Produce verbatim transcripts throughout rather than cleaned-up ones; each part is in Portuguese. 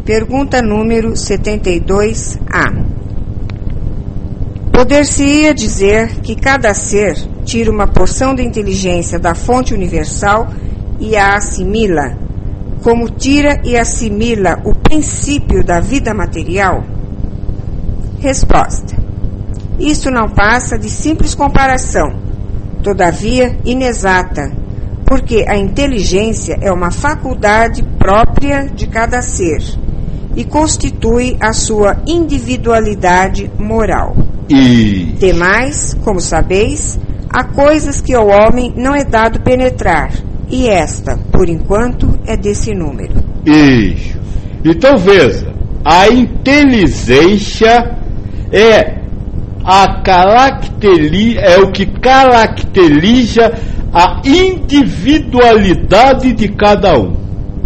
Pergunta número setenta e dois A. Poder-se-ia dizer que cada ser tira uma porção da inteligência da fonte universal e a assimila, como tira e assimila o princípio da vida material? Resposta. Isto não passa de simples comparação, todavia inexata, porque a inteligência é uma faculdade própria de cada ser e constitui a sua individualidade moral. E... Demais, como sabeis, há coisas que ao homem não é dado penetrar, e esta, por enquanto, é desse número. Isso. Então veja, a inteligência é, a caracteri- é o que caracteriza a individualidade de cada um.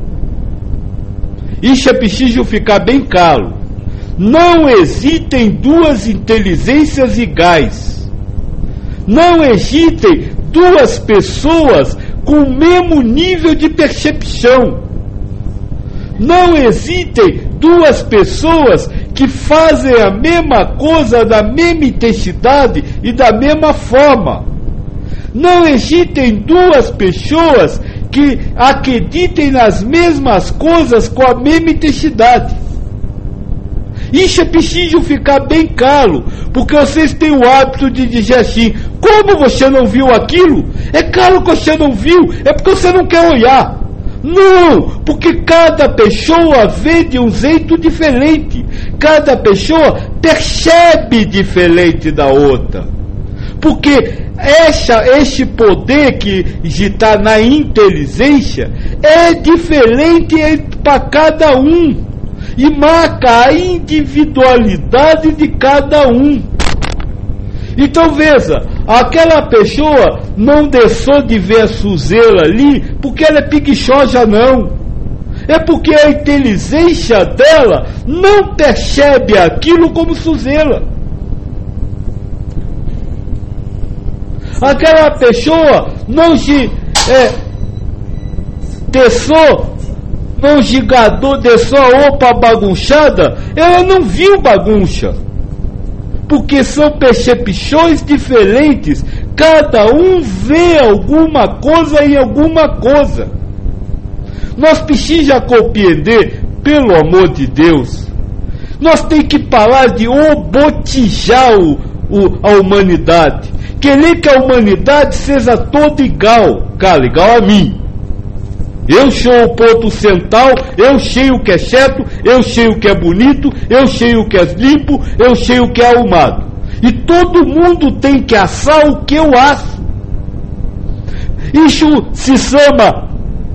Isso é preciso ficar bem claro. Não existem duas inteligências iguais. Não existem duas pessoas com o mesmo nível de percepção. Não existem duas pessoas que fazem a mesma coisa da mesma intensidade e da mesma forma. Não existem duas pessoas que acreditem nas mesmas coisas com a mesma intensidade. Isso é preciso ficar bem claro, porque vocês têm o hábito de dizer assim: como você não viu aquilo? É claro que você não viu, é porque você não quer olhar. Não, porque cada pessoa vê de um jeito diferente, cada pessoa percebe diferente da outra, porque essa, esse poder que está na inteligência é diferente para cada um e marca a individualidade de cada um. Então veja, aquela pessoa não deixou de ver a Suzela ali porque ela é preguiçosa, não. É porque a inteligência dela não percebe aquilo como Suzela. Aquela pessoa não se é, deixou, não gigador, deixou a roupa bagunçada, ela não viu bagunça. Porque são percepções diferentes, cada um vê alguma coisa em alguma coisa. Nós precisamos compreender, pelo amor de Deus, nós temos que parar de robotizar o, o, a humanidade, querer que a humanidade seja toda igual, cara, igual a mim. Eu sou o ponto central, eu sei o que é certo, eu sei o que é bonito, eu sei o que é limpo, eu sei o que é arrumado. E todo mundo tem que assar o que eu acho. Isso se chama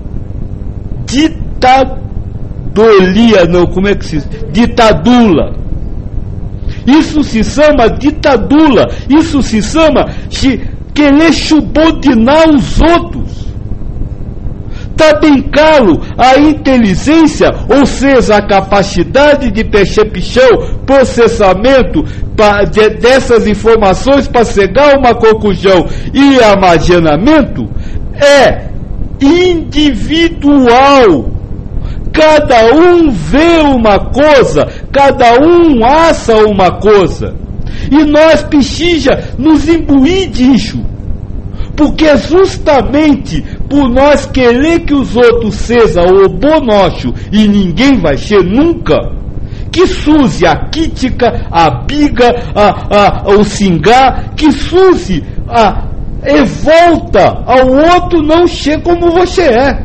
ditadoria, não, como é que se diz? Ditadura. Isso se chama ditadura, isso se chama de querer subordinar os outros. Está bem claro, a inteligência, ou seja, a capacidade de percepção, processamento pra, de, dessas informações para chegar a uma conclusão e armazenamento, é individual. Cada um vê uma coisa, cada um acha uma coisa. E nós precisamos nos imbuir disso. Porque justamente por nós querer que os outros sejam o bom nosso e ninguém vai ser nunca, que surge a crítica, a biga, a, a, o xingar, que surge a revolta ao outro não ser como você é.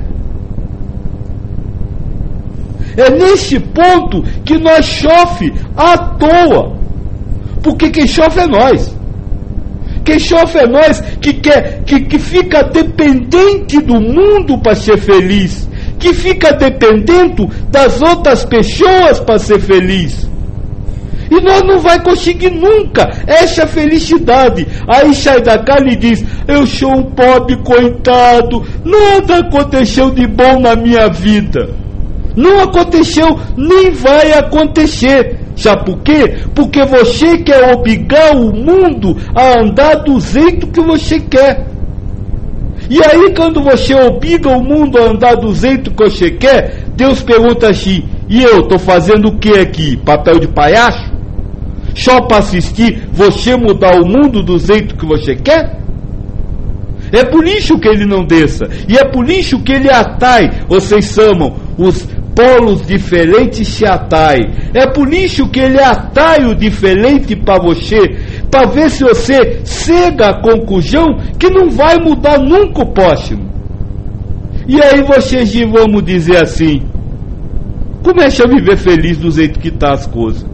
É nesse ponto que nós sofre à toa, porque quem sofre é nós. Quem sofre é nós que, quer, que, que fica dependente do mundo para ser feliz, que fica dependente das outras pessoas para ser feliz. E nós não vai conseguir nunca essa felicidade. Aí sai da casa e diz: eu sou um pobre coitado, nada aconteceu de bom na minha vida. Não aconteceu, nem vai acontecer. Sabe por quê? Porque você quer obrigar o mundo a andar do jeito que você quer. E aí, quando você obriga o mundo a andar do jeito que você quer, Deus pergunta assim: E eu tô fazendo o que aqui? Papel de palhaço? Só para assistir você mudar o mundo do jeito que você quer? É por isso que ele não desça. E é por isso que ele atrai. Vocês chamam os polos diferentes se atrai. É por isso que ele atrai o diferente para você, para ver se você chega à conclusão que não vai mudar nunca o próximo. E aí vocês vamos dizer assim: comece a viver feliz do jeito que está as coisas.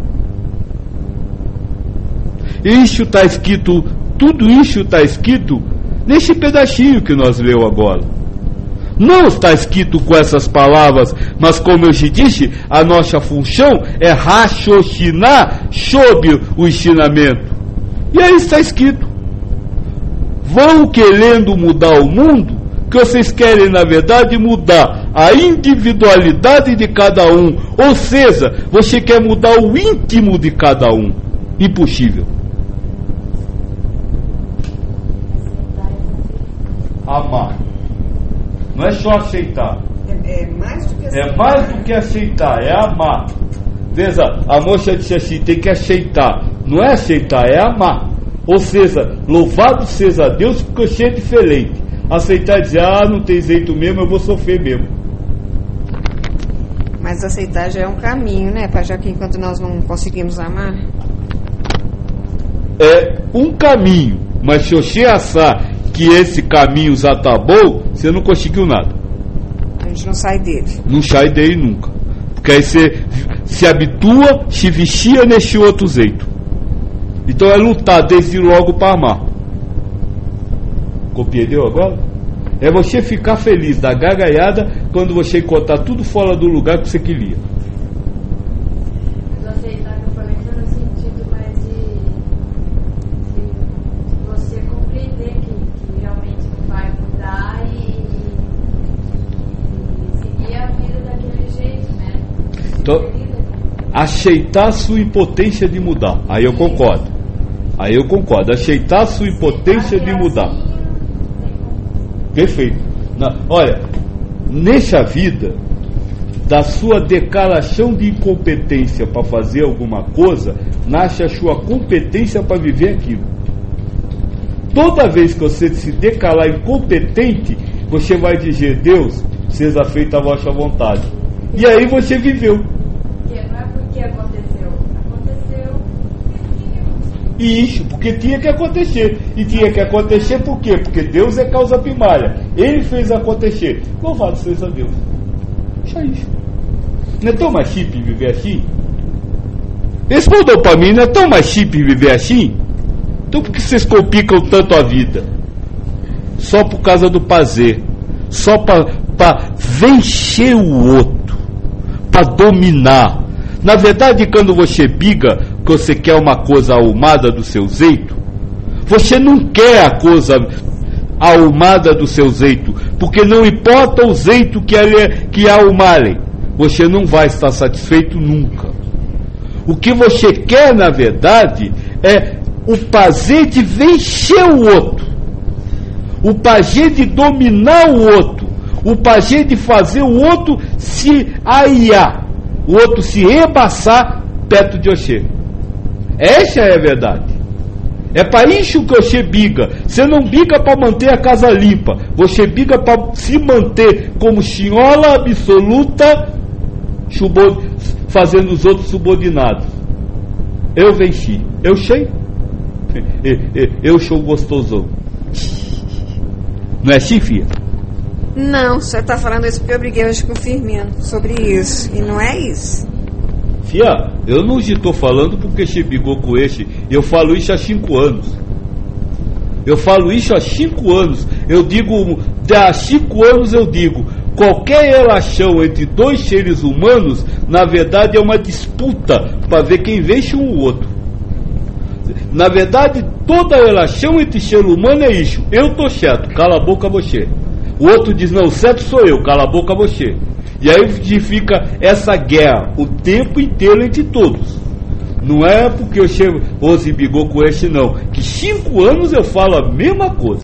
Isso está escrito, tudo isso está escrito nesse pedacinho que nós leu agora. Não está escrito com essas palavras, mas como eu te disse, a nossa função é raciocinar sobre o ensinamento. E aí está escrito: vão querendo mudar o mundo, que vocês querem na verdade mudar a individualidade de cada um, ou seja, você quer mudar o íntimo de cada um. Impossível. Amar. Não é só aceitar. É, é mais do que aceitar. É mais do que aceitar, é amar. Veja, a moça disse assim: tem que aceitar. Não é aceitar, é amar. Ou seja, louvado seja Deus porque eu sou diferente. Aceitar e dizer: ah, não tem jeito mesmo, eu vou sofrer mesmo. Mas aceitar já é um caminho, né? Para já que enquanto nós não conseguimos amar. É um caminho, mas se você achar que esse caminho já está bom, você não conseguiu nada. A gente não sai dele. Não sai dele nunca. Porque aí você se habitua, se vicia nesse outro jeito. Então é lutar desde logo para amar. Compreendeu agora? É você ficar feliz da gargalhada quando você encontrar tudo fora do lugar que você queria. Mas aceitar que eu falei foi no sentido mais de, de você compreender que, que realmente não vai mudar e, e seguir a vida daquele jeito, né? Então, aceitar a sua impotência de mudar. Aí eu concordo. Aí eu concordo. Aceitar a sua impotência de mudar. Perfeito. Na, olha, nessa vida, da sua declaração de incompetência para fazer alguma coisa, nasce a sua competência para viver aquilo. Toda vez que você se declarar incompetente, você vai dizer: Deus, seja feita a vossa vontade. E aí você viveu. Não é porque aconteceu. Aconteceu. Isso, porque tinha que acontecer. E tinha que acontecer por quê? Porque Deus é causa primária. Ele fez acontecer. Louvado seja Deus. Só isso. Não é tão mais chique viver assim? Respondam para mim, não é tão mais chique viver assim? Então por que vocês complicam tanto a vida? Só por causa do prazer. Só para vencer o outro. Para dominar. Na verdade, quando você briga, que você quer uma coisa arrumada do seu jeito, você não quer a coisa arrumada do seu jeito, porque não importa o jeito que, ele, que arrumarem, você não vai estar satisfeito nunca. O que você quer, na verdade, é o prazer de vencer o outro, o prazer de dominar o outro, o prazer de fazer o outro se aiar, o outro se rebaixar perto de você. Essa é a verdade. É para isso que você briga. Você não briga para manter a casa limpa. Você briga para se manter como senhora absoluta, fazendo os outros subordinados. Eu venci. Eu sei. Eu sou gostosão. Não é assim, filha? Não, o senhor está falando isso porque eu briguei hoje com o Firmino sobre isso. E não é isso. Fia, eu não estou falando porque você brigou com esse. Eu falo isso há cinco anos. Eu falo isso há cinco anos. Eu digo, há cinco anos eu digo, qualquer relação entre dois seres humanos, na verdade é uma disputa para ver quem vence um o outro. Na verdade, toda relação entre ser humano é isso. Eu tô certo, cala a boca você. O outro diz, não, certo sou eu, cala a boca você. E aí fica essa guerra o tempo inteiro entre todos. Não é porque eu chego, hoje brigou com esse não. Que cinco anos eu falo a mesma coisa.